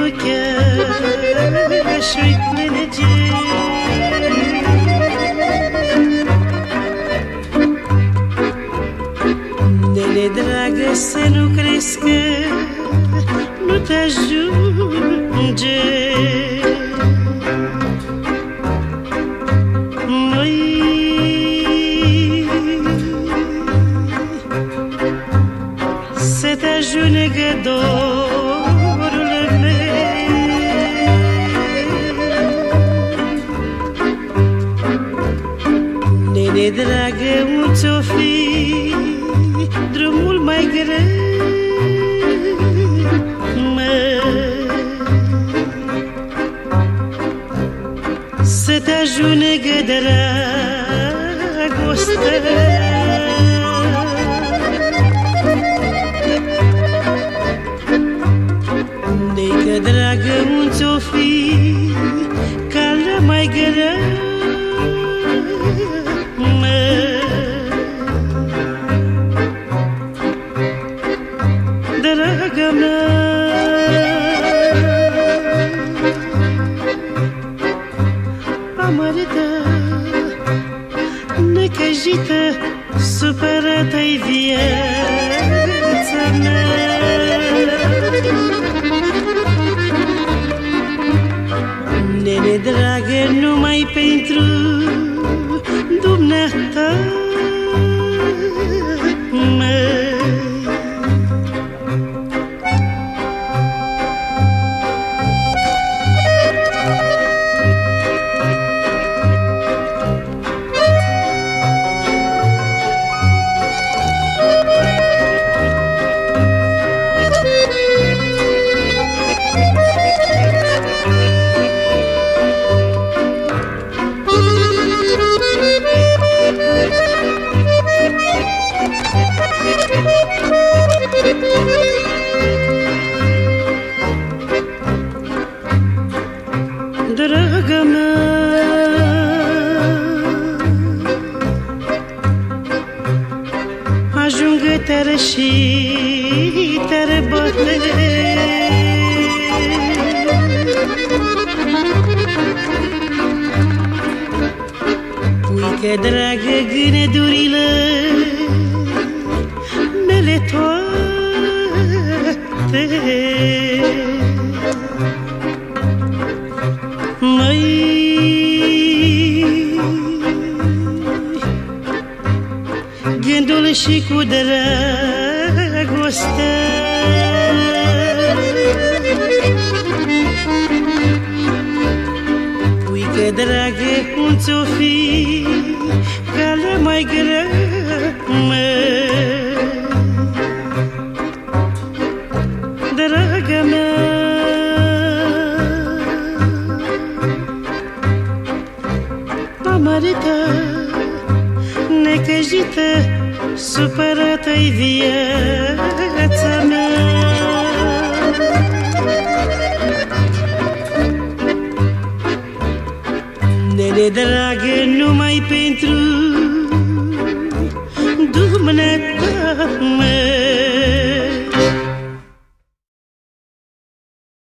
ochiaș-i plânge. Nene dragă, să nu crezi că nu te ajunge. Măi, să te ajungă dorul meu. Nene dragă, unde-o fi drumul mai greu, să te ajungă dragostea. Neică dragă, unde-o fi calea mai grea, draga mea. Amărâtă, necăjită, supărată-i viața mea. Nene dragă, numai pentru dumneata, draga mea. Ajungă tare și tare bate, uite dragă, gândurile mele toate. Măi, gândul și cu dragostea, uite dragă, unde-o fi calea mai grea, draga mea. Amărâtă, necăjită, supărată-i viața mea. Nene dragă, numai pentru dumneata,